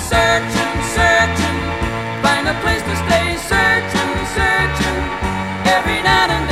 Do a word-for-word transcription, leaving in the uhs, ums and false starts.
searching, searching, find a place to stay, searching, searching, every night and day.